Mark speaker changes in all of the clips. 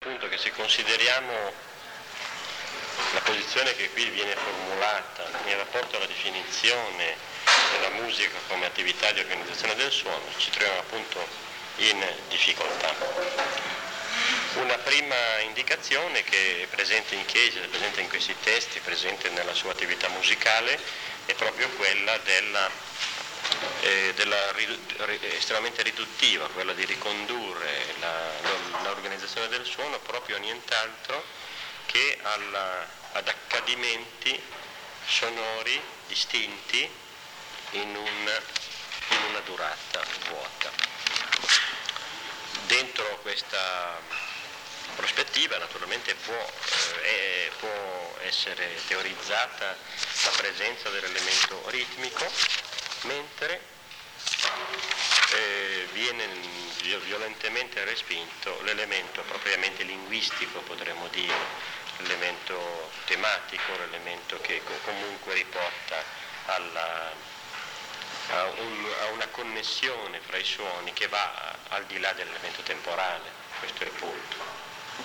Speaker 1: Appunto che se consideriamo la posizione che qui viene formulata in rapporto alla definizione della musica come attività di organizzazione del suono, ci troviamo appunto in difficoltà. Una prima indicazione che è presente in Cage, è presente in questi testi, è presente nella sua attività musicale, è proprio quella estremamente riduttiva, quella di ricondurre l'organizzazione del suono proprio a nient'altro che ad accadimenti sonori distinti in una durata vuota. Dentro questa prospettiva naturalmente può essere teorizzata la presenza dell'elemento ritmico, mentre viene violentemente respinto l'elemento propriamente linguistico, potremmo dire, l'elemento tematico, l'elemento che comunque riporta a una connessione fra i suoni che va al di là dell'elemento temporale, questo è il punto.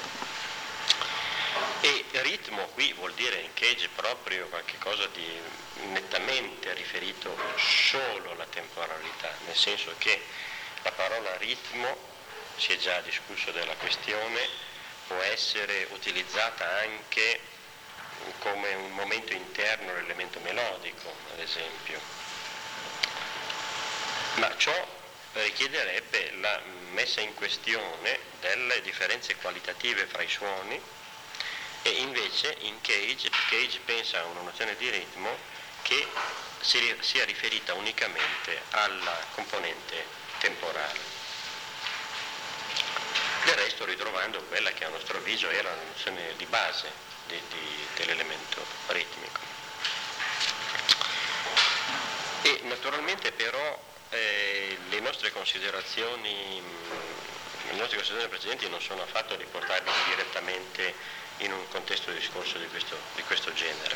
Speaker 1: E ritmo qui vuol dire in Cage proprio qualcosa di nettamente riferito solo alla temporalità, nel senso che la parola ritmo, si è già discusso della questione, può essere utilizzata anche come un momento interno all'elemento melodico, ad esempio. Ma ciò richiederebbe la messa in questione delle differenze qualitative fra i suoni, e invece in Cage pensa a una nozione di ritmo che sia riferita unicamente alla componente temporale. Del resto ritrovando quella che a nostro avviso era la nozione di base dell'elemento ritmico. E naturalmente però le nostre considerazioni precedenti non sono affatto riportabili direttamente in un contesto di discorso di questo genere.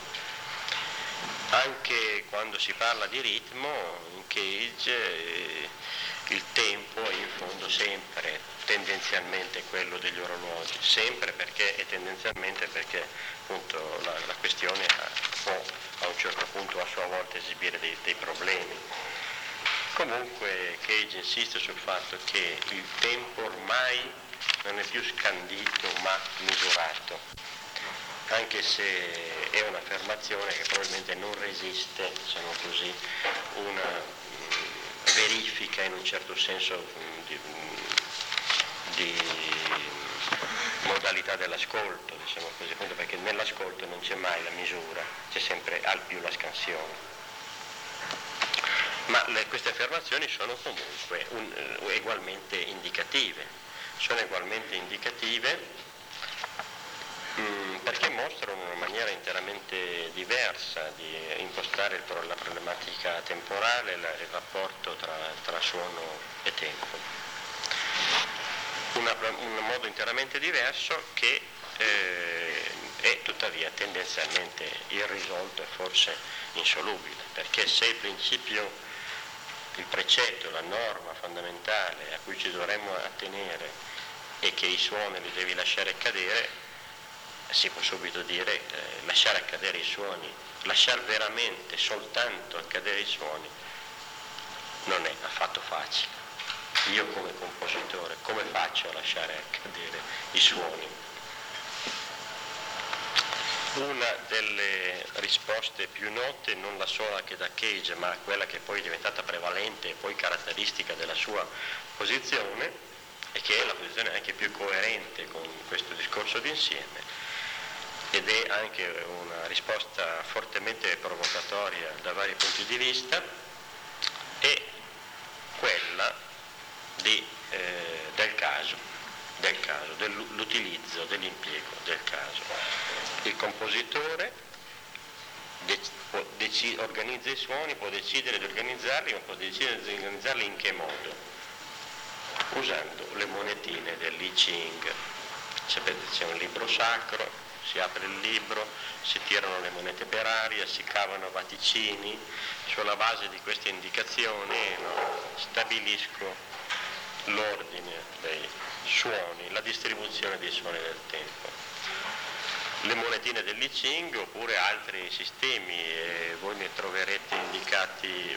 Speaker 1: Anche quando si parla di ritmo, in Cage il tempo è in fondo sempre tendenzialmente quello degli orologi, sempre perché e tendenzialmente perché appunto la questione può a un certo punto a sua volta esibire dei problemi. Comunque Cage insiste sul fatto che il tempo ormai non è più scandito ma misurato, anche se è un'affermazione che probabilmente non resiste, diciamo così, una verifica in un certo senso di modalità dell'ascolto, diciamo così, appunto perché nell'ascolto non c'è mai la misura, c'è sempre al più la scansione. Ma queste affermazioni sono comunque ugualmente indicative. Sono ugualmente indicative perché mostrano una maniera interamente diversa di impostare la problematica temporale, il rapporto tra suono e tempo. Un modo interamente diverso che è tuttavia tendenzialmente irrisolto e forse insolubile, perché se il precetto, la norma fondamentale a cui ci dovremmo attenere e che i suoni li devi lasciare cadere, si può subito dire lasciare accadere i suoni, lasciare veramente soltanto accadere i suoni non è affatto facile. Io come compositore come faccio a lasciare accadere i suoni? Una delle risposte più note, non la sola che da Cage, ma quella che poi è diventata prevalente e poi caratteristica della sua posizione, e che è la posizione anche più coerente con questo discorso d'insieme, ed è anche una risposta fortemente provocatoria da vari punti di vista, è quella dell'utilizzo, dell'impiego del caso. Il compositore organizza i suoni, può decidere di organizzarli, ma può decidere di organizzarli in che modo? Usando le monetine dell'I Ching. Sapete, c'è un libro sacro, si apre il libro, si tirano le monete per aria, si cavano vaticini, sulla base di queste indicazioni stabilisco l'ordine dei suoni, la distribuzione dei suoni del tempo. Le monetine del Li Ching oppure altri sistemi, voi ne troverete indicati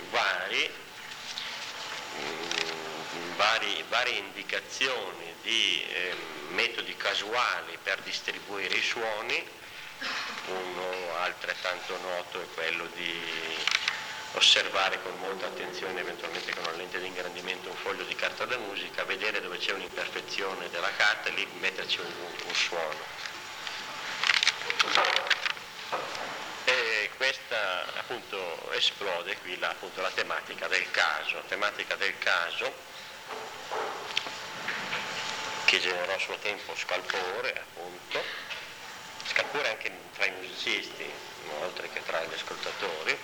Speaker 1: varie indicazioni di metodi casuali per distribuire i suoni. Uno altrettanto noto è quello di osservare con molta attenzione, eventualmente con una lente di ingrandimento, un foglio di carta da musica, vedere dove c'è un'imperfezione della carta e lì metterci un suono. E questa appunto esplode qui appunto la tematica del caso che generò a suo tempo scalpore anche tra i musicisti, oltre che tra gli ascoltatori,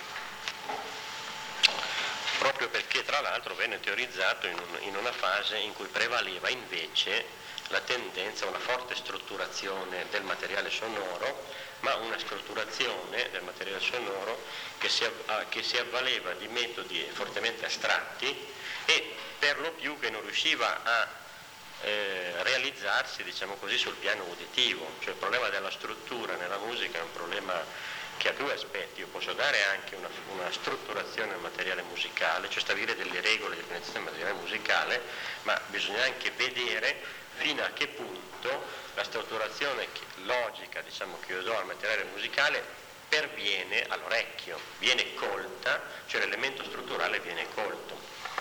Speaker 1: proprio perché tra l'altro venne teorizzato in una fase in cui prevaleva invece la tendenza a una forte strutturazione del materiale sonoro, ma una strutturazione del materiale sonoro che si avvaleva di metodi fortemente astratti e per lo più che non riusciva a realizzarsi, diciamo così, sul piano uditivo. Cioè il problema della struttura nella musica è un problema che ha due aspetti. Io posso dare anche una strutturazione al materiale musicale, cioè stabilire delle regole di definizione del materiale musicale, ma bisogna anche vedere fino a che punto la strutturazione logica, diciamo, che io do al materiale musicale perviene all'orecchio, viene colta, cioè l'elemento strutturale viene colto.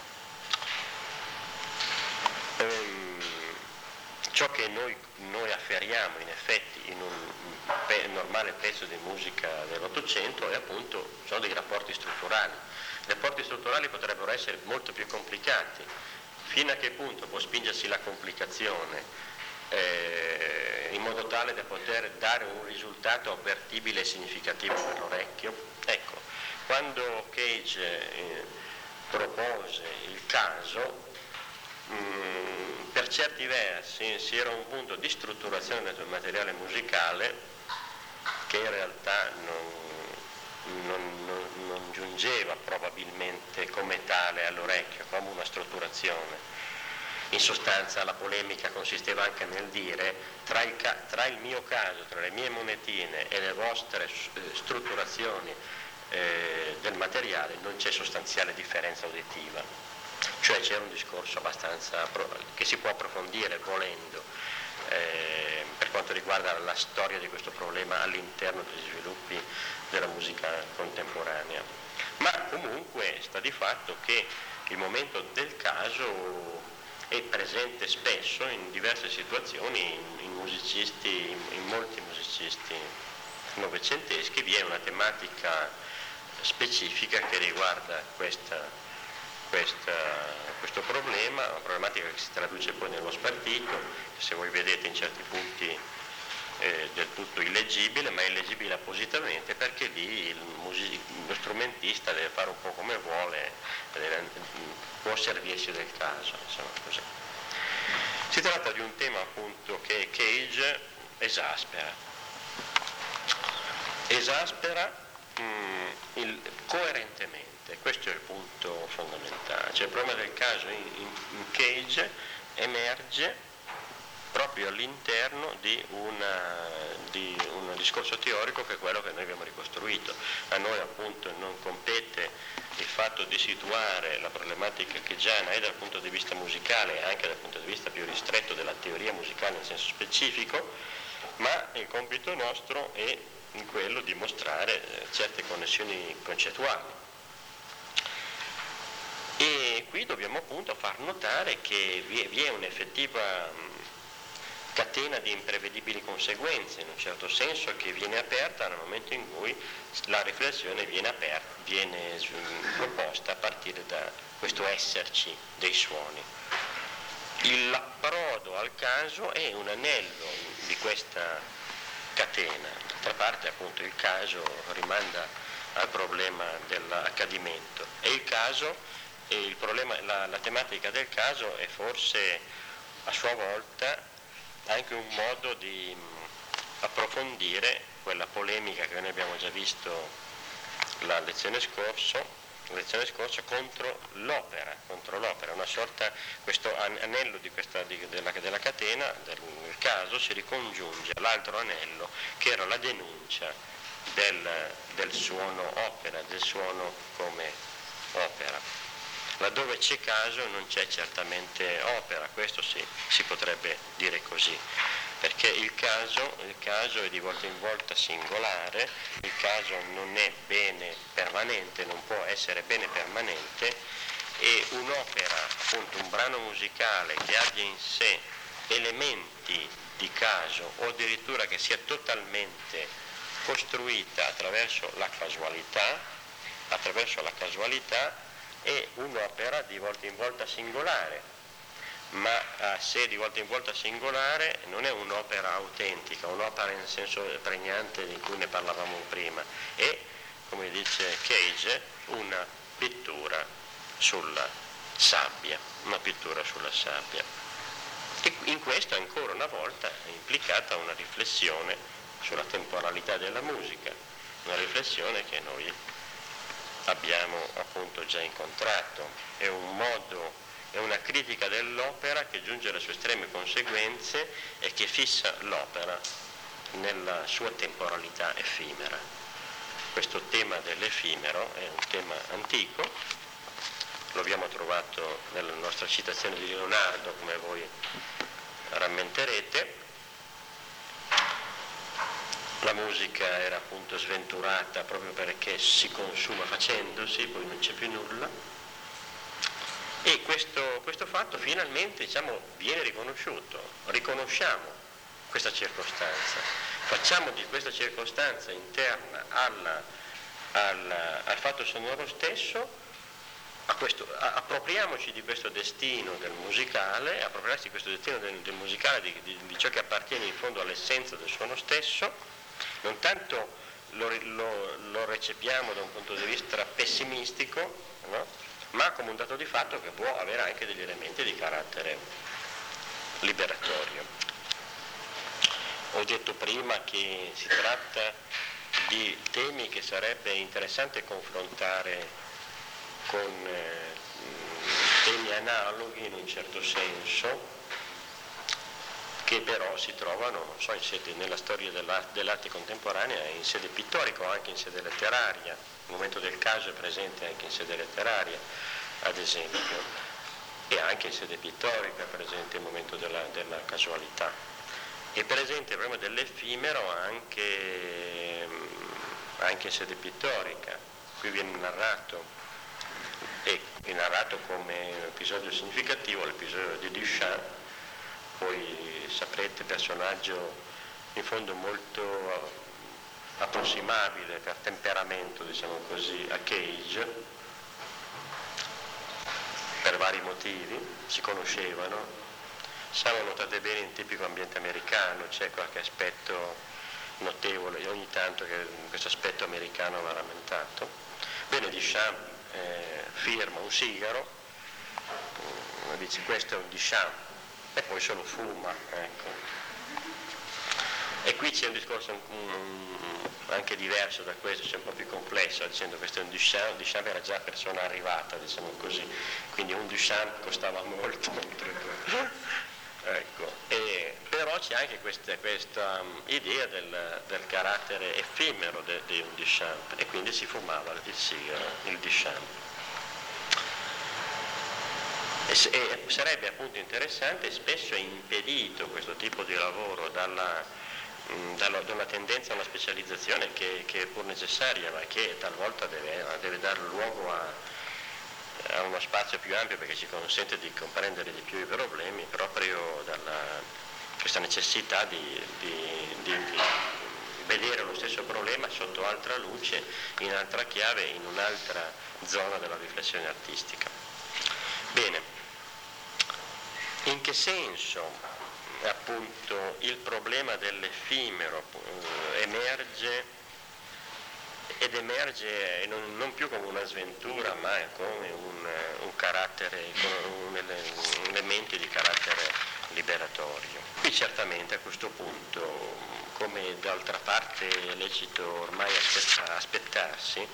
Speaker 1: Ciò che noi afferiamo in effetti in un normale pezzo di musica dell'Ottocento è appunto, sono dei rapporti strutturali. I rapporti strutturali potrebbero essere molto più complicati, fino a che punto può spingersi la complicazione in modo tale da poter dare un risultato avvertibile e significativo per l'orecchio. Ecco, quando Cage propose il caso, per certi versi si era un punto di strutturazione del materiale musicale che in realtà non giungeva probabilmente come tale all'orecchio, come una strutturazione. In sostanza la polemica consisteva anche nel dire tra il mio caso, tra le mie monetine e le vostre strutturazioni del materiale non c'è sostanziale differenza uditiva. Cioè c'è un discorso abbastanza che si può approfondire volendo per quanto riguarda la storia di questo problema all'interno degli sviluppi della musica contemporanea. Ma comunque sta di fatto che il momento del caso è presente spesso in diverse situazioni in molti musicisti novecenteschi. Vi è una tematica specifica che riguarda questo problema, una problematica che si traduce poi nello spartito, che se voi vedete in certi punti è del tutto illeggibile, ma è illeggibile appositamente perché lì lo strumentista deve fare un po' come vuole, può servirsi del caso, insomma, così. Si tratta di un tema appunto che Cage esaspera coerentemente. Questo è il punto fondamentale, cioè il problema del caso in Cage emerge proprio all'interno di un discorso teorico che è quello che noi abbiamo ricostruito. A noi appunto non compete il fatto di situare la problematica hegeliana dal punto di vista musicale e anche dal punto di vista più ristretto della teoria musicale in senso specifico, ma il compito nostro è in quello di mostrare certe connessioni concettuali. E qui dobbiamo appunto far notare che vi è un'effettiva catena di imprevedibili conseguenze, in un certo senso, che viene aperta nel momento in cui la riflessione viene proposta a partire da questo esserci dei suoni. L'approdo al caso è un anello di questa catena. D'altra parte appunto il caso rimanda al problema dell'accadimento e il caso la tematica del caso è forse a sua volta anche un modo di approfondire quella polemica che noi abbiamo già visto la lezione scorsa la lezione scorsa, contro l'opera, una sorta, questo anello della catena, del caso, si ricongiunge all'altro anello che era la denuncia del suono opera, del suono come opera. Laddove c'è caso non c'è certamente opera, questo si potrebbe dire così, perché il caso è di volta in volta singolare, il caso non è bene permanente, non può essere bene permanente, e un'opera, appunto un brano musicale che abbia in sé elementi di caso o addirittura che sia totalmente costruita attraverso la casualità, è un'opera di volta in volta singolare, ma se di volta in volta singolare non è un'opera autentica, un'opera nel senso pregnante di cui ne parlavamo prima, è, come dice Cage, una pittura sulla sabbia, E in questo ancora una volta è implicata una riflessione sulla temporalità della musica, una riflessione che noi abbiamo appunto già incontrato, è una critica dell'opera che giunge alle sue estreme conseguenze e che fissa l'opera nella sua temporalità effimera. Questo tema dell'effimero è un tema antico, lo abbiamo trovato nella nostra citazione di Leonardo, come voi rammenterete. La musica era appunto sventurata proprio perché si consuma facendosi, poi non c'è più nulla, e questo fatto finalmente, viene riconosciuto. Riconosciamo questa circostanza, facciamo di questa circostanza interna al fatto sonoro stesso, appropriamoci di questo destino del musicale, appropriarsi di questo destino del musicale, di ciò che appartiene in fondo all'essenza del suono stesso. Non tanto lo recepiamo da un punto di vista pessimistico, no? Ma come un dato di fatto che può avere anche degli elementi di carattere liberatorio. Ho detto prima che si tratta di temi che sarebbe interessante confrontare con temi analoghi in un certo senso, che però si trovano, nella storia dell'arte contemporanea, in sede pittorica o anche in sede letteraria. Il momento del caso è presente anche in sede letteraria, ad esempio, e anche in sede pittorica è presente il momento della casualità. È presente il problema dell'effimero anche in sede pittorica. Qui viene narrato come episodio significativo l'episodio di Duchamp. Voi saprete, personaggio in fondo molto approssimabile per temperamento, così, a Cage, per vari motivi, si conoscevano, siamo notate bene in tipico ambiente americano, c'è qualche aspetto notevole, ogni tanto che questo aspetto americano va rammentato. Bene, Duchamp firma un sigaro, dice questo è un Duchamp, e poi se lo fuma, ecco. E qui c'è un discorso anche diverso da questo, c'è un po' più complesso, dicendo questo è un Duchamp era già persona arrivata, così, quindi un Duchamp costava molto, ecco. Però c'è anche questa idea del carattere effimero di un Duchamp, e quindi si fumava il sigaro, il Duchamp. E sarebbe appunto interessante, e spesso è impedito questo tipo di lavoro da una tendenza a una specializzazione che è pur necessaria, ma che talvolta deve dare luogo a uno spazio più ampio, perché ci consente di comprendere di più i problemi, proprio questa necessità di vedere lo stesso problema sotto altra luce, in altra chiave, in un'altra zona della riflessione artistica. Bene. In che senso appunto il problema dell'effimero emerge non più come una sventura, ma come un carattere, un elemento di carattere liberatorio. Qui certamente a questo punto, come d'altra parte è lecito ormai aspettarsi,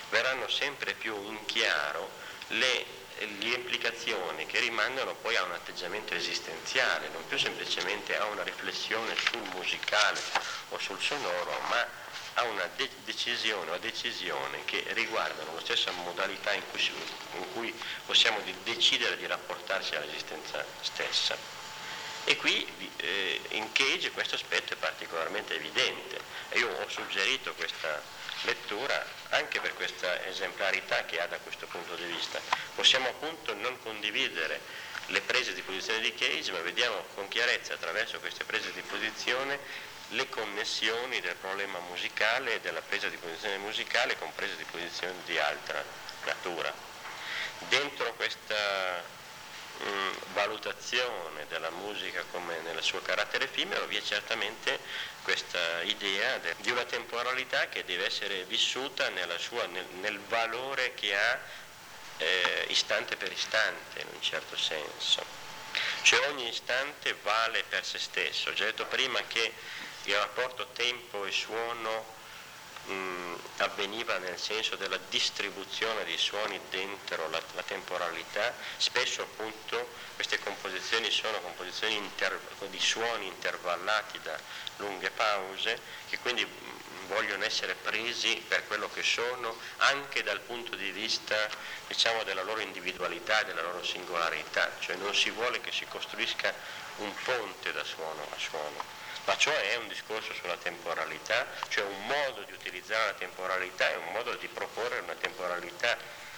Speaker 1: verranno sempre più in chiaro le implicazioni che rimandano poi a un atteggiamento esistenziale, non più semplicemente a una riflessione sul musicale o sul sonoro, ma a una decisione o decisioni che riguardano la stessa modalità in cui possiamo decidere di rapportarsi all'esistenza stessa. E qui in Cage questo aspetto è particolarmente evidente e io ho suggerito questa lettura anche per questa esemplarità che ha da questo punto di vista. Possiamo appunto non condividere le prese di posizione di Cage, ma vediamo con chiarezza attraverso queste prese di posizione le connessioni del problema musicale e della presa di posizione musicale con prese di posizione di altra natura. Dentro questa valutazione della musica come nel suo carattere effimero vi è certamente questa idea di una temporalità che deve essere vissuta nel valore che ha istante per istante, in un certo senso. Cioè ogni istante vale per se stesso. Ho già detto prima che il rapporto tempo e suono avveniva nel senso della distribuzione dei suoni dentro la temporalità. Spesso appunto queste composizioni sono composizioni di suoni intervallati da lunghe pause che quindi vogliono essere presi per quello che sono anche dal punto di vista, diciamo, della loro individualità, della loro singolarità, cioè non si vuole che si costruisca un ponte da suono a suono. Ma ciò è un discorso sulla temporalità, cioè un modo di utilizzare la temporalità, è un modo di proporre una temporalità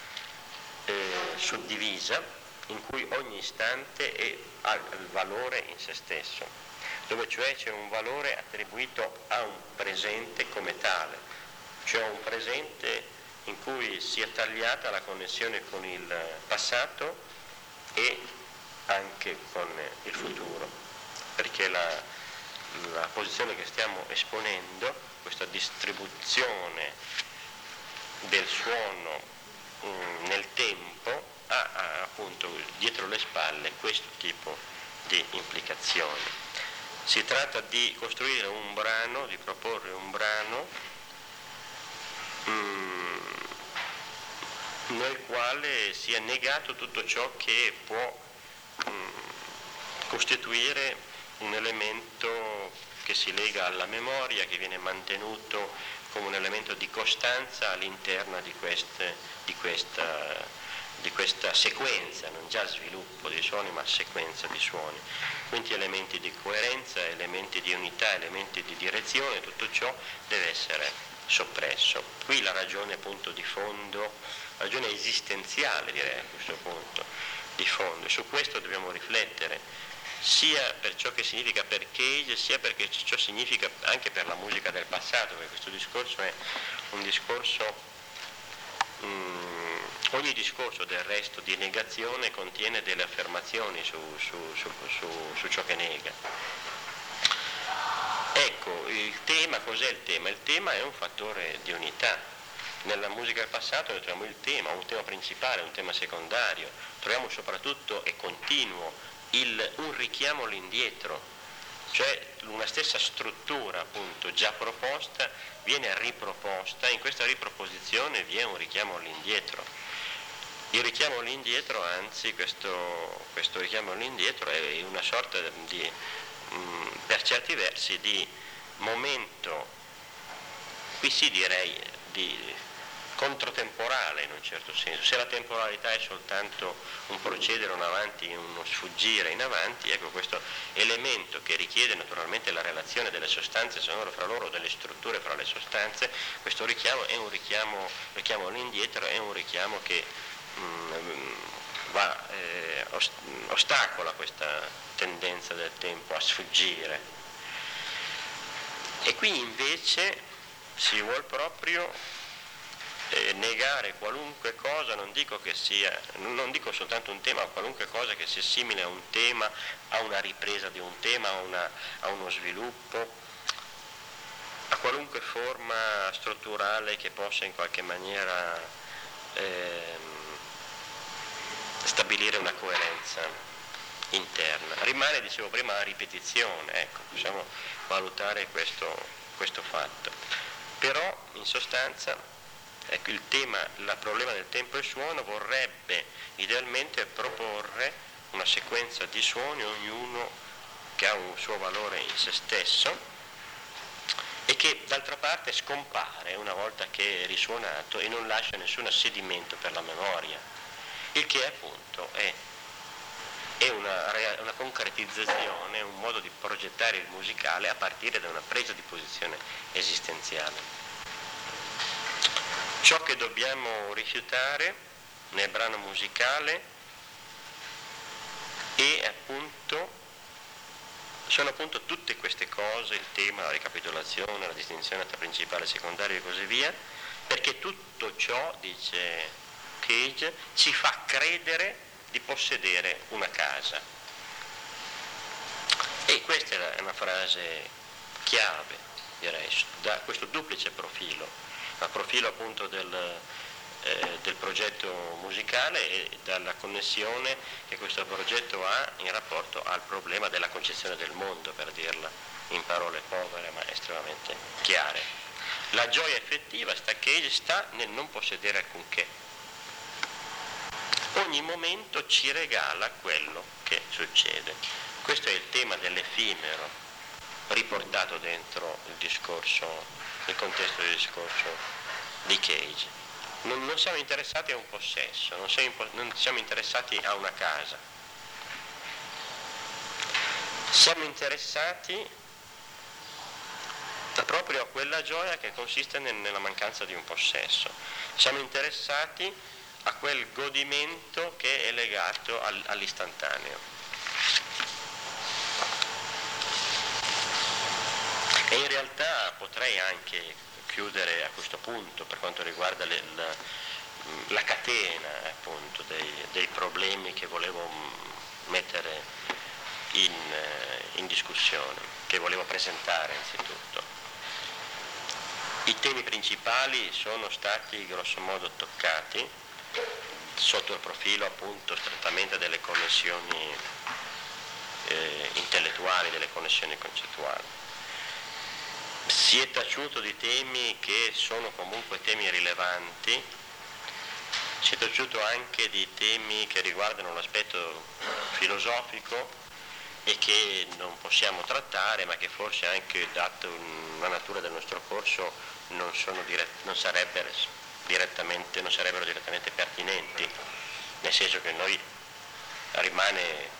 Speaker 1: suddivisa in cui ogni istante ha il valore in se stesso, dove cioè c'è un valore attribuito a un presente come tale, cioè un presente in cui si è tagliata la connessione con il passato e anche con il futuro, perché la posizione che stiamo esponendo, questa distribuzione del suono nel tempo, ha appunto dietro le spalle questo tipo di implicazioni. Si tratta di costruire un brano, di proporre un brano nel quale sia negato tutto ciò che può costituire un elemento che si lega alla memoria, che viene mantenuto come un elemento di costanza all'interno di questa sequenza, non già sviluppo di suoni, ma sequenza di suoni. Quindi elementi di coerenza, elementi di unità, elementi di direzione, tutto ciò deve essere soppresso. Qui la ragione appunto di fondo, la ragione esistenziale direi a questo punto, di fondo, e su questo dobbiamo riflettere, sia per ciò che significa per Cage, sia perché ciò significa anche per la musica del passato, perché questo discorso è un discorso, ogni discorso del resto di negazione contiene delle affermazioni su ciò che nega. Ecco, il tema, cos'è il tema? Il tema è un fattore di unità. Nella musica del passato noi troviamo il tema, un tema principale, un tema secondario, troviamo soprattutto e continuo un richiamo all'indietro, cioè una stessa struttura appunto già proposta viene riproposta, in questa riproposizione vi è un richiamo all'indietro. Il richiamo all'indietro, anzi questo richiamo all'indietro è una sorta di, per certi versi, di momento, qui sì direi, di controtemporale in un certo senso. Se la temporalità è soltanto un procedere in avanti, uno sfuggire in avanti, ecco questo elemento che richiede naturalmente la relazione delle sostanze sonore fra loro, delle strutture fra le sostanze, questo richiamo è un richiamo all'indietro, è un richiamo che ostacola questa tendenza del tempo a sfuggire. E qui invece si vuol proprio negare qualunque cosa, non dico soltanto un tema, ma qualunque cosa che sia simile a un tema, a una ripresa di un tema, a uno sviluppo, a qualunque forma strutturale che possa in qualche maniera stabilire una coerenza interna. Rimane, dicevo prima, la ripetizione, ecco, possiamo valutare questo fatto. Però in sostanza Ecco, il problema del tempo e suono vorrebbe idealmente proporre una sequenza di suoni, ognuno che ha un suo valore in se stesso e che d'altra parte scompare una volta che è risuonato e non lascia nessun assedimento per la memoria, il che appunto è una concretizzazione, un modo di progettare il musicale a partire da una presa di posizione esistenziale. Ciò che dobbiamo rifiutare nel brano musicale sono appunto tutte queste cose, il tema, la ricapitolazione, la distinzione tra principale, secondario e così via, perché tutto ciò, dice Cage, ci fa credere di possedere una casa. E questa è una frase chiave, direi, da questo duplice profilo, dal profilo appunto del progetto musicale e dalla connessione che questo progetto ha in rapporto al problema della concezione del mondo, per dirla in parole povere ma estremamente chiare. La gioia effettiva, sta nel non possedere alcunché. Ogni momento ci regala quello che succede. Questo è il tema dell'effimero riportato dentro il contesto del discorso di Cage. Non siamo interessati a un possesso, non siamo interessati a una casa. Siamo interessati proprio a quella gioia che consiste nella mancanza di un possesso. Siamo interessati a quel godimento che è legato all'istantaneo. E in realtà potrei anche chiudere a questo punto per quanto riguarda la catena appunto dei problemi che volevo mettere in discussione, che volevo presentare anzitutto. I temi principali sono stati grosso modo toccati sotto il profilo appunto strettamente delle connessioni intellettuali, delle connessioni concettuali. Si è taciuto di temi che sono comunque temi rilevanti, si è taciuto anche di temi che riguardano l'aspetto filosofico e che non possiamo trattare, ma che forse anche dato la natura del nostro corso non sarebbero direttamente pertinenti, nel senso che noi rimane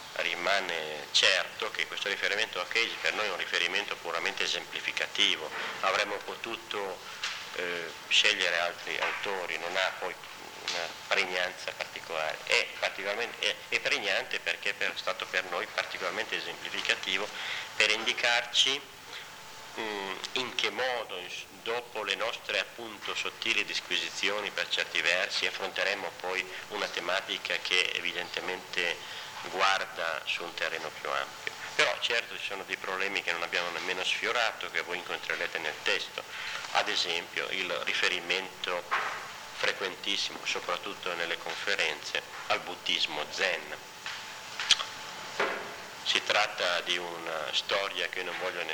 Speaker 1: certo che questo riferimento a Cage per noi è un riferimento puramente esemplificativo. Avremmo potuto scegliere altri autori, non ha poi una pregnanza particolare, è pregnante perché è stato per noi particolarmente esemplificativo per indicarci in che modo dopo le nostre appunto sottili disquisizioni per certi versi affronteremo poi una tematica che evidentemente guarda su un terreno più ampio. Però certo ci sono dei problemi che non abbiamo nemmeno sfiorato, che voi incontrerete nel testo, ad esempio il riferimento frequentissimo, soprattutto nelle conferenze, al buddismo zen. Si tratta di una storia che io non voglio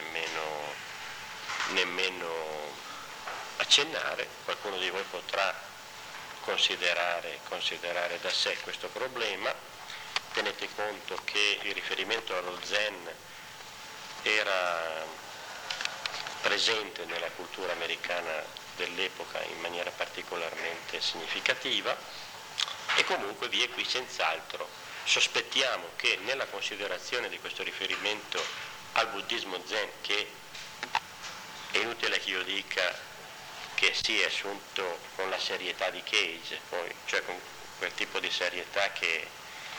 Speaker 1: nemmeno accennare, qualcuno di voi potrà considerare da sé questo problema. Tenete conto che il riferimento allo zen era presente nella cultura americana dell'epoca in maniera particolarmente significativa e comunque vi è qui senz'altro. Sospettiamo che nella considerazione di questo riferimento al buddismo zen, che è inutile che io dica che si è assunto con la serietà di Cage, cioè con quel tipo di serietà che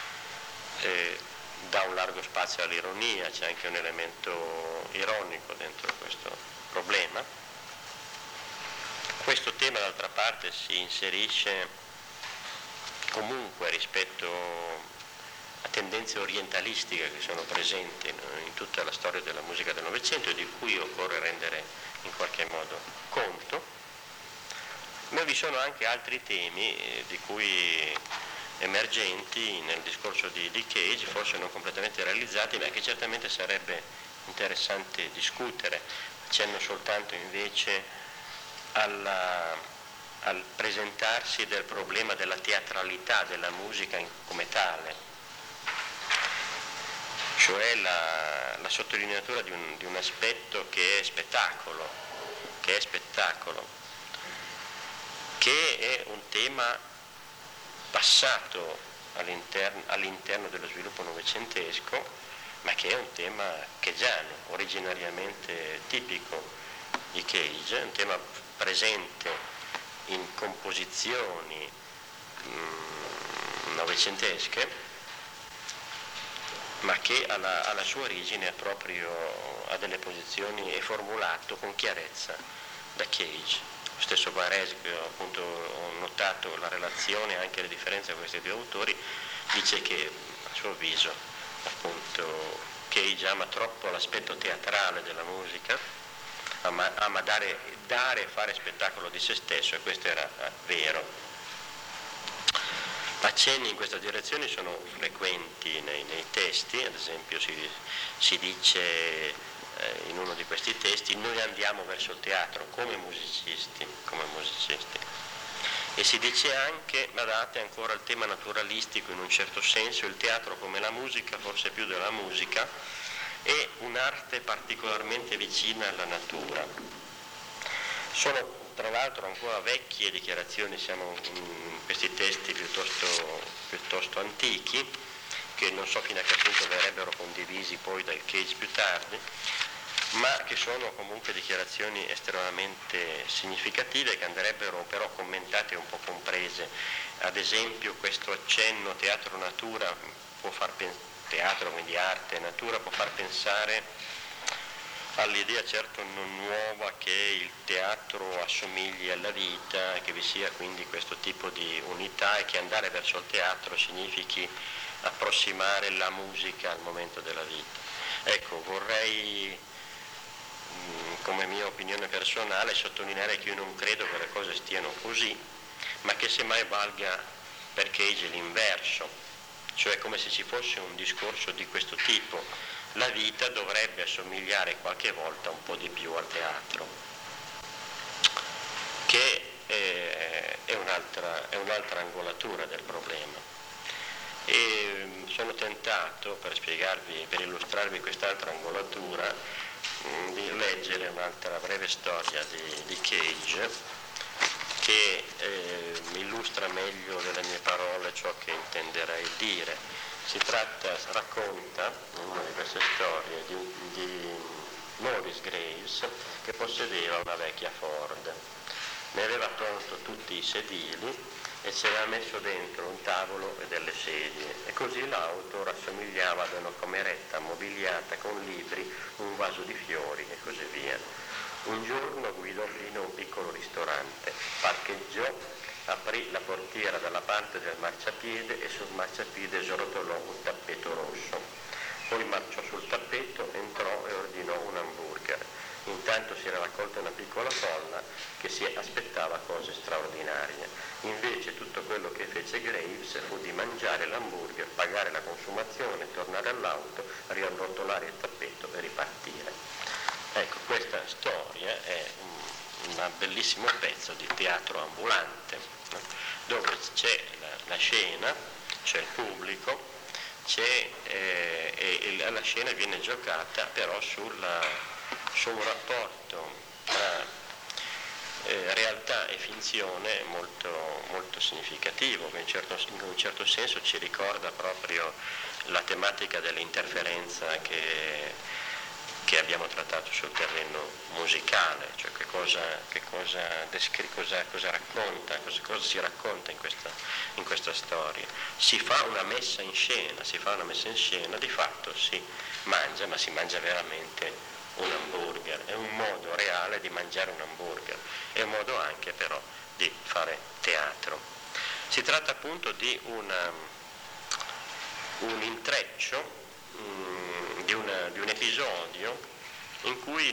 Speaker 1: dà un largo spazio all'ironia, c'è anche un elemento ironico dentro questo problema. Questo tema d'altra parte si inserisce comunque rispetto a tendenze orientalistiche che sono presenti in tutta la storia della musica del Novecento e di cui occorre rendere in qualche modo conto, ma vi sono anche altri temi di cui emergenti nel discorso di Cage, forse non completamente realizzati, ma che certamente sarebbe interessante discutere. Accenno soltanto invece alla al presentarsi del problema della teatralità della musica come tale, cioè la sottolineatura di un aspetto che è spettacolo, che è un tema passato all'interno dello sviluppo novecentesco, ma che è un tema keyesiano, originariamente tipico di Cage, un tema presente in composizioni novecentesche, ma che alla sua origine ha delle posizioni, è formulato con chiarezza da Cage. Lo stesso Barès, appunto, ho notato la relazione, anche le differenze tra questi due autori, dice che a suo avviso appunto Cage ama troppo l'aspetto teatrale della musica, ama dare e fare spettacolo di se stesso, e questo era vero. Accenni in questa direzione sono frequenti nei testi, ad esempio si dice in uno di questi testi: noi andiamo verso il teatro come musicisti. E si dice anche, badate ancora al tema naturalistico in un certo senso, il teatro come la musica, forse più della musica, è un'arte particolarmente vicina alla natura. Sono tra l'altro ancora vecchie dichiarazioni, siamo in questi testi piuttosto antichi, che non so fino a che punto verrebbero condivisi poi dal Cage più tardi, ma che sono comunque dichiarazioni estremamente significative, che andrebbero però commentate e un po' comprese. Ad esempio questo accenno teatro-natura teatro, quindi arte e natura, può far pensare all'idea certo non nuova che il teatro assomigli alla vita, che vi sia quindi questo tipo di unità, e che andare verso il teatro significhi approssimare la musica al momento della vita. Ecco, vorrei, come mia opinione personale, sottolineare che io non credo che le cose stiano così, ma che semmai valga per Cage l'inverso, cioè come se ci fosse un discorso di questo tipo: la vita dovrebbe assomigliare qualche volta un po' di più al teatro, che è un'altra angolatura del problema. E sono tentato, per illustrarvi quest'altra angolatura, di leggere un'altra breve storia di Cage, che illustra meglio delle mie parole ciò che intenderei dire. Racconta una di queste storie di Maurice Graves, che possedeva una vecchia Ford. Ne aveva tolto tutti i sedili e ci aveva messo dentro un tavolo e delle sedie, e così l'auto rassomigliava ad una cameretta mobiliata con libri, un vaso di fiori e così via. Un giorno guidò fino a un piccolo ristorante, parcheggiò, aprì la portiera dalla parte del marciapiede e sul marciapiede srotolò un tappeto rosso. Poi marciò sul tappeto, entrò e ordinò un hamburger. Intanto si era raccolta una piccola folla che si aspettava cose straordinarie. Invece tutto quello che fece Graves fu di mangiare l'hamburger, pagare la consumazione, tornare all'auto, riarrotolare il tappeto e ripartire. Ecco, questa storia è un bellissimo pezzo di teatro ambulante, no? Dove c'è la scena, c'è il pubblico, e la scena viene giocata però su un rapporto tra realtà e finzione molto, molto significativo, che in un certo senso ci ricorda proprio la tematica dell'interferenza che abbiamo trattato sul terreno musicale, cioè cosa racconta, cosa si racconta in questa storia. Si fa una messa in scena, di fatto si mangia, ma si mangia veramente un hamburger, è un modo reale di mangiare un hamburger, è un modo anche però di fare teatro. Si tratta appunto di un intreccio, di un episodio in cui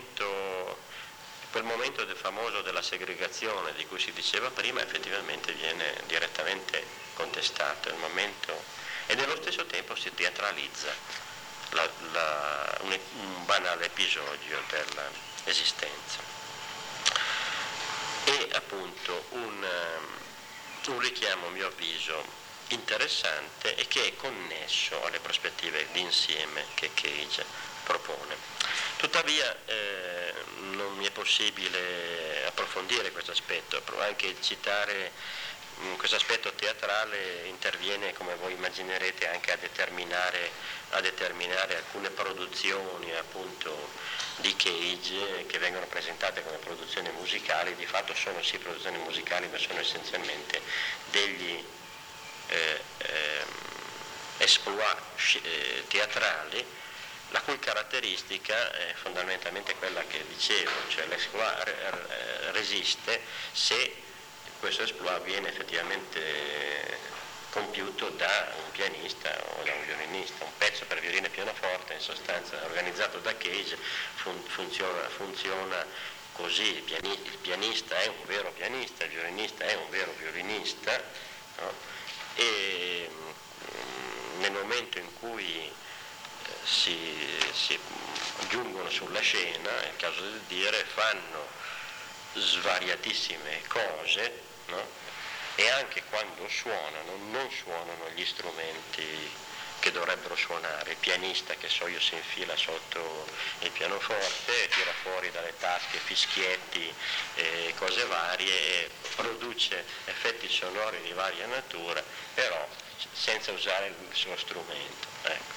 Speaker 1: quel momento famoso della segregazione di cui si diceva prima effettivamente viene direttamente contestato, e nello stesso tempo si teatralizza un banale episodio dell'esistenza. e appunto un richiamo, a mio avviso, interessante e che è connesso alle prospettive d'insieme che Cage propone. Tuttavia non mi è possibile approfondire questo aspetto, anche citare questo aspetto teatrale interviene, come voi immaginerete, anche a determinare alcune produzioni appunto di Cage che vengono presentate come produzioni musicali. Di fatto sono sì produzioni musicali, ma sono essenzialmente degli exploit teatrali, la cui caratteristica è fondamentalmente quella che dicevo, cioè l'exploit resiste se questo exploit viene effettivamente compiuto da un pianista o da un violinista. Un pezzo per violino e pianoforte, in sostanza, organizzato da Cage, funziona così: il pianista è un vero pianista, il violinista è un vero violinista, no? E nel momento in cui si giungono sulla scena, è il caso di dire, fanno svariatissime cose, no? E anche quando suonano non suonano gli strumenti che dovrebbero suonare. Il pianista, che so io, si infila sotto il pianoforte, tira fuori dalle tasche fischietti e cose varie e produce effetti sonori di varia natura, però senza usare il suo strumento. Ecco.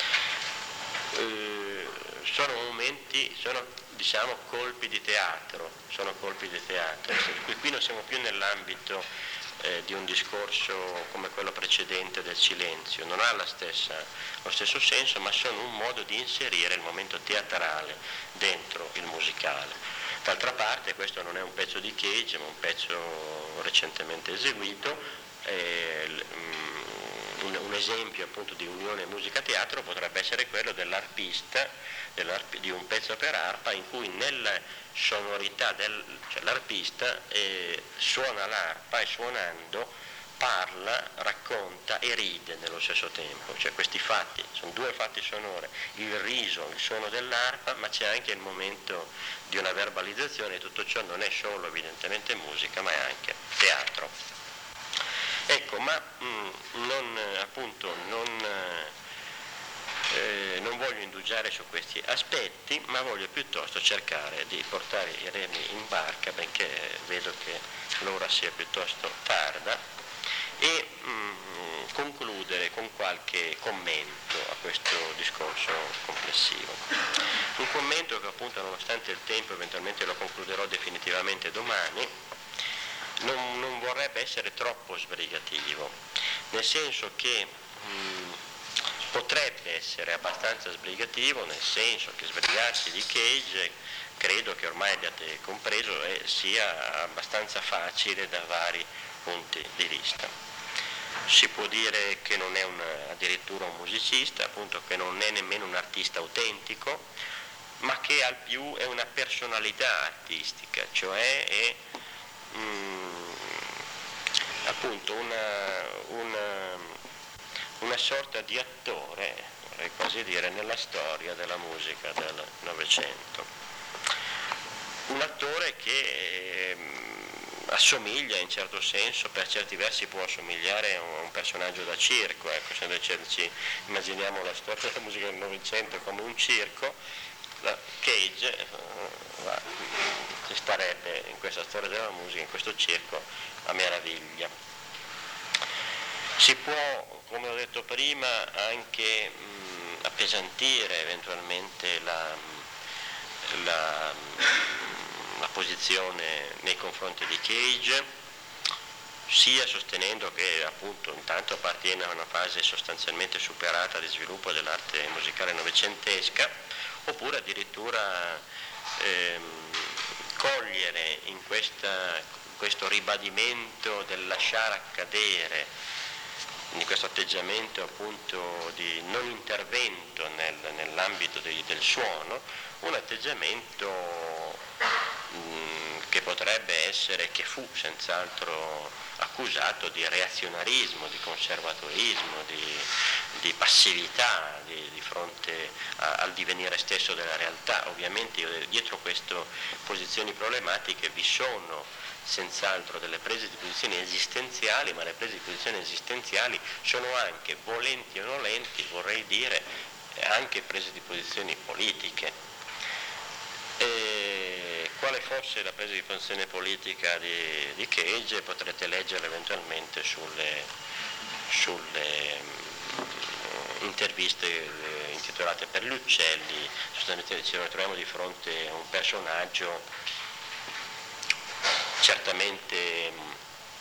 Speaker 1: Sono momenti, diciamo colpi di teatro, qui non siamo più nell'ambito di un discorso come quello precedente del silenzio, non ha lo stesso senso, ma sono un modo di inserire il momento teatrale dentro il musicale. D'altra parte questo non è un pezzo di Cage, ma un pezzo recentemente eseguito. Un esempio appunto di unione musica-teatro potrebbe essere quello dell'arpista, di un pezzo per arpa in cui nella sonorità cioè l'arpista suona l'arpa e suonando parla, racconta e ride nello stesso tempo. Cioè questi fatti, sono due fatti sonori, il riso, il suono dell'arpa, ma c'è anche il momento di una verbalizzazione, e tutto ciò non è solo evidentemente musica, ma è anche teatro. Ecco, ma non voglio indugiare su questi aspetti, ma voglio piuttosto cercare di portare i remi in barca, benché vedo che l'ora sia piuttosto tarda, e concludere con qualche commento a questo discorso complessivo. Un commento che appunto, nonostante il tempo, eventualmente lo concluderò definitivamente domani, non vorrebbe essere troppo sbrigativo, nel senso che potrebbe essere abbastanza sbrigativo, nel senso che sbrigarsi di Cage, credo che ormai abbiate compreso, sia abbastanza facile da vari punti di vista. Si può dire che non è addirittura un musicista, appunto, che non è nemmeno un artista autentico, ma che al più è una personalità artistica, cioè è appunto una sorta di attore, vorrei quasi dire, nella storia della musica del Novecento. Un attore che assomiglia in certo senso, per certi versi può assomigliare a un personaggio da circo, ecco, se noi ci immaginiamo la storia della musica del Novecento come un circo, Cage ci starebbe in questa storia della musica, in questo circo, a meraviglia. Si può, come ho detto prima, anche appesantire eventualmente la posizione nei confronti di Cage, sia sostenendo che appunto intanto appartiene a una fase sostanzialmente superata di sviluppo dell'arte musicale novecentesca, oppure addirittura cogliere in questo ribadimento del lasciare accadere, in questo atteggiamento appunto di non intervento nell'ambito del suono, un atteggiamento che potrebbe essere, che fu senz'altro accusato di reazionarismo, di conservatorismo, di passività di fronte al divenire stesso della realtà. Ovviamente dietro queste posizioni problematiche vi sono senz'altro delle prese di posizione esistenziali, ma le prese di posizione esistenziali sono anche, volenti o nolenti, vorrei dire, anche prese di posizioni politiche. E quale fosse la presa di posizione politica di Cage potrete leggerla eventualmente sulle interviste intitolate Per gli uccelli. Sostanzialmente ci troviamo di fronte a un personaggio certamente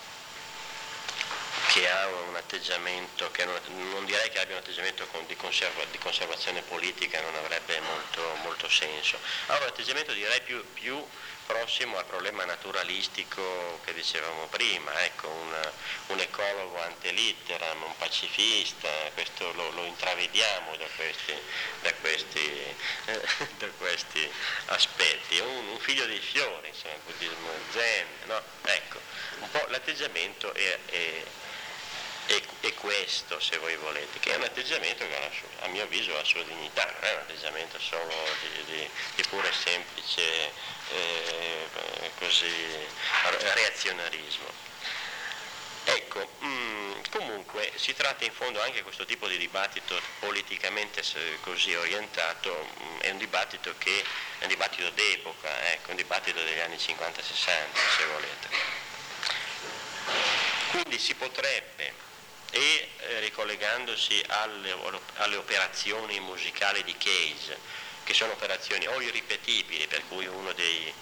Speaker 1: che ha un atteggiamento, che non direi che abbia un atteggiamento di conservazione politica, non avrebbe molto senso, ha un atteggiamento direi più prossimo al problema naturalistico che dicevamo prima, ecco, un ecologo ante litteram, un pacifista, questo lo intravediamo da questi aspetti, un figlio dei fiori, insomma, il buddismo zen, no? Ecco, un po' l'atteggiamento è questo, se voi volete, che è un atteggiamento che a mio avviso ha la sua dignità, non è un atteggiamento solo di puro e semplice reazionarismo. Ecco, comunque si tratta in fondo anche questo tipo di dibattito politicamente così orientato, è un dibattito d'epoca, ecco, un dibattito degli anni 50-60, se volete. Quindi si potrebbe, e ricollegandosi alle operazioni musicali di Cage, che sono operazioni o irripetibili, per cui in una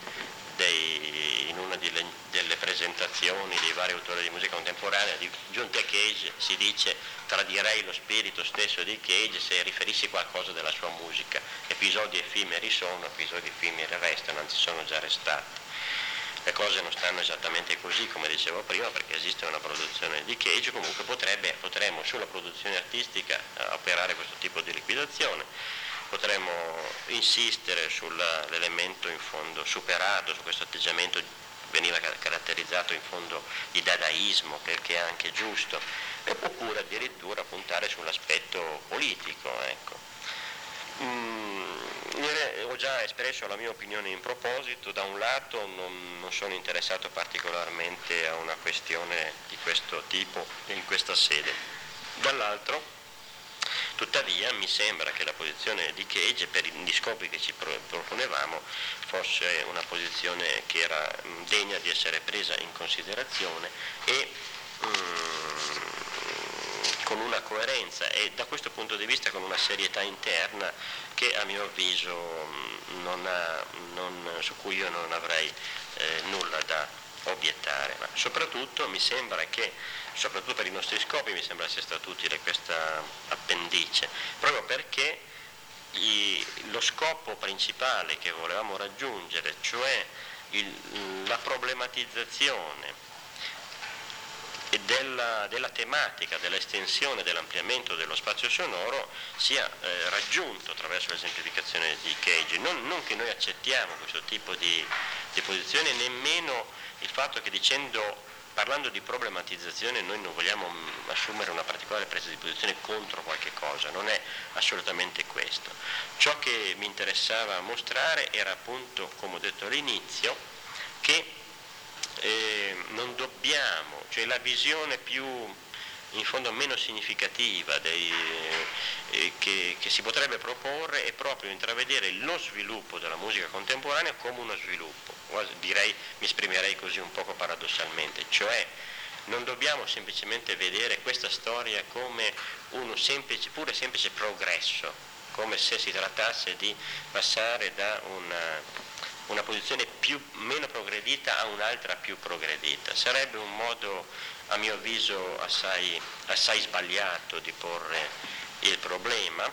Speaker 1: delle presentazioni dei vari autori di musica contemporanea giunti a Cage si dice: tradirei lo spirito stesso di Cage se riferissi qualcosa della sua musica. Episodi effimeri sono, episodi effimeri restano, anzi sono già restati. Le cose non stanno esattamente così, come dicevo prima, perché esiste una produzione di Cage. Comunque potremmo sulla produzione artistica operare questo tipo di liquidazione, potremmo insistere sull'elemento in fondo superato, su questo atteggiamento veniva caratterizzato in fondo di dadaismo, perché è anche giusto, oppure addirittura puntare sull'aspetto politico, ecco. Ho già espresso la mia opinione in proposito. Da un lato non sono interessato particolarmente a una questione di questo tipo in questa sede, dall'altro tuttavia mi sembra che la posizione di Cage, per gli scopi che ci proponevamo, fosse una posizione che era degna di essere presa in considerazione e con una coerenza e da questo punto di vista con una serietà interna che a mio avviso su cui io non avrei nulla da obiettare, ma soprattutto mi sembra che, soprattutto per i nostri scopi, mi sembra sia stata utile questa appendice, proprio perché lo scopo principale che volevamo raggiungere, cioè la problematizzazione della tematica, dell'estensione, dell'ampliamento dello spazio sonoro sia raggiunto attraverso l'esemplificazione di Cage. Non che noi accettiamo questo tipo di posizione, nemmeno il fatto che parlando di problematizzazione noi non vogliamo assumere una particolare presa di posizione contro qualche cosa, non è assolutamente questo. Ciò che mi interessava mostrare era appunto, come ho detto all'inizio, che non dobbiamo, cioè la visione più, in fondo meno significativa che si potrebbe proporre è proprio intravedere lo sviluppo della musica contemporanea come uno sviluppo, direi, mi esprimerei così un poco paradossalmente, cioè non dobbiamo semplicemente vedere questa storia come pure semplice progresso, come se si trattasse di passare da una posizione meno progredita a un'altra più progredita. Sarebbe un modo, a mio avviso, assai sbagliato di porre il problema,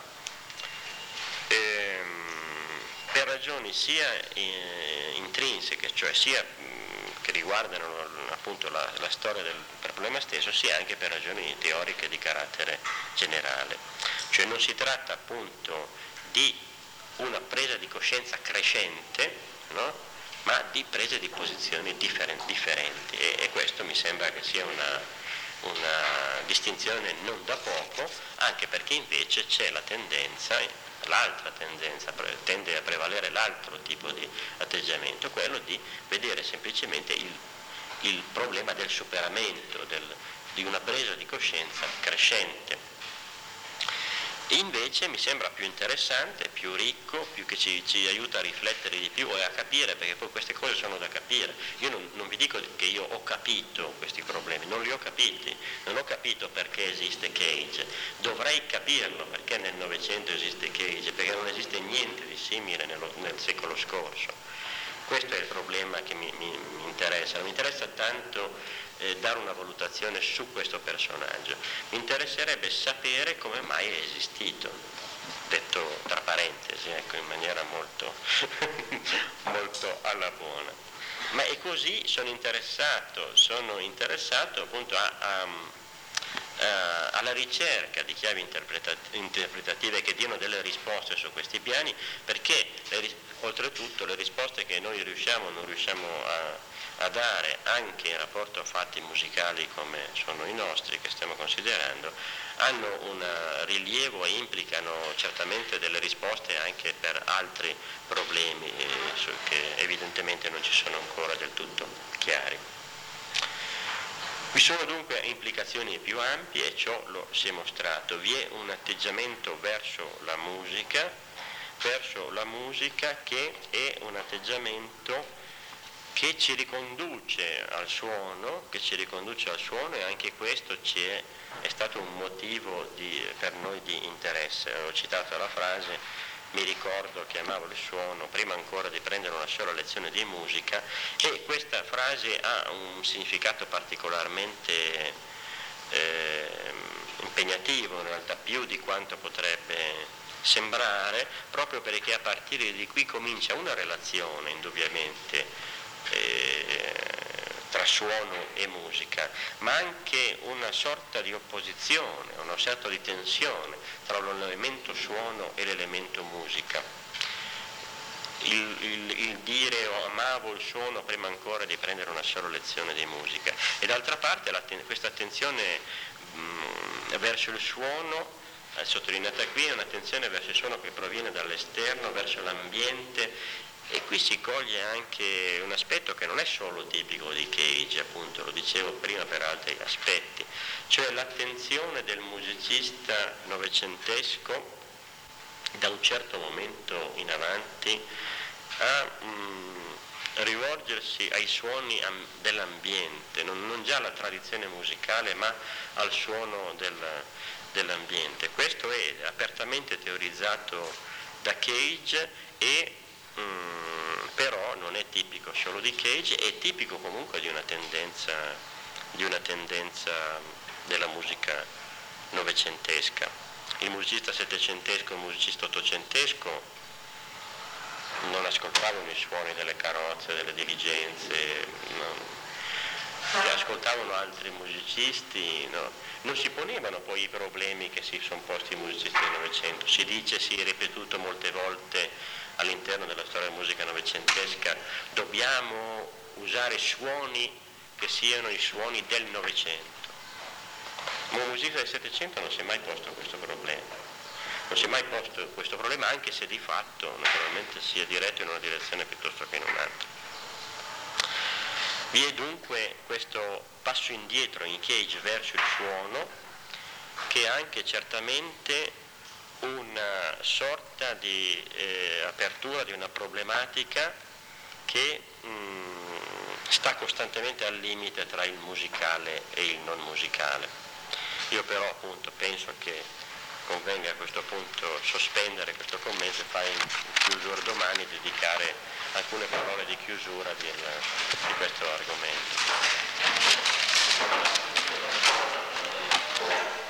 Speaker 1: per ragioni sia intrinseche, cioè sia che riguardano appunto la storia del problema stesso, sia anche per ragioni teoriche di carattere generale. Cioè non si tratta appunto di una presa di coscienza crescente, no? Ma di prese di posizioni differenti e questo mi sembra che sia una distinzione non da poco, anche perché invece c'è l'altra tendenza, tende a prevalere l'altro tipo di atteggiamento, quello di vedere semplicemente il problema del superamento, di una presa di coscienza crescente. Invece mi sembra più interessante, più ricco, più che ci aiuta a riflettere di più e a capire, perché poi queste cose sono da capire. Io non vi dico che io ho capito questi problemi, non li ho capiti, non ho capito perché esiste Cage, dovrei capirlo perché nel Novecento esiste Cage, perché non esiste niente di simile nel secolo scorso. Questo è il problema che mi interessa, non mi interessa tanto dare una valutazione su questo personaggio, mi interesserebbe sapere come mai è esistito, detto tra parentesi, ecco, in maniera molto, molto alla buona. Ma è così, sono interessato appunto alla ricerca di chiavi interpretative che diano delle risposte su questi piani, perché oltretutto le risposte che noi non riusciamo a dare anche in rapporto a fatti musicali come sono i nostri che stiamo considerando, hanno un rilievo e implicano certamente delle risposte anche per altri problemi che evidentemente non ci sono ancora del tutto chiari. Vi sono dunque implicazioni più ampie e ciò lo si è mostrato. Vi è un atteggiamento verso la musica che è un atteggiamento che ci riconduce al suono, e anche questo è stato un motivo per noi di interesse. Ho citato la frase: mi ricordo che amavo il suono prima ancora di prendere una sola lezione di musica, e questa frase ha un significato particolarmente impegnativo, in realtà più di quanto potrebbe sembrare, proprio perché a partire di qui comincia una relazione indubbiamente tra suono e musica, ma anche una sorta di opposizione, una sorta di tensione tra l'elemento suono e l'elemento musica. Il dire amavo il suono prima ancora di prendere una sola lezione di musica, e d'altra parte questa attenzione verso il suono, sottolineata qui, è un'attenzione verso il suono che proviene dall'esterno, verso l'ambiente. E qui si coglie anche un aspetto che non è solo tipico di Cage, appunto, lo dicevo prima per altri aspetti, cioè l'attenzione del musicista novecentesco da un certo momento in avanti a rivolgersi ai suoni dell'ambiente, non già alla tradizione musicale ma al suono dell'ambiente. Questo è apertamente teorizzato da Cage e però non è tipico solo di Cage, è tipico comunque di una tendenza della musica novecentesca. Il musicista settecentesco e il musicista ottocentesco non ascoltavano i suoni delle carrozze, delle diligenze, ascoltavano altri musicisti, non si ponevano poi i problemi che si sono posti i musicisti del Novecento. Si dice, si è ripetuto molte volte all'interno della storia della musica novecentesca: dobbiamo usare suoni che siano i suoni del Novecento. Ma un musicista del Settecento non si è mai posto questo problema, anche se di fatto naturalmente si è diretto in una direzione piuttosto che in un'altra. Vi è dunque questo passo indietro in Cage verso il suono, che è anche certamente una sorta di apertura di una problematica che sta costantemente al limite tra il musicale e il non musicale. Io però appunto penso che convenga a questo punto sospendere questo commento e fare in chiusura domani, dedicare alcune parole di chiusura di questo argomento.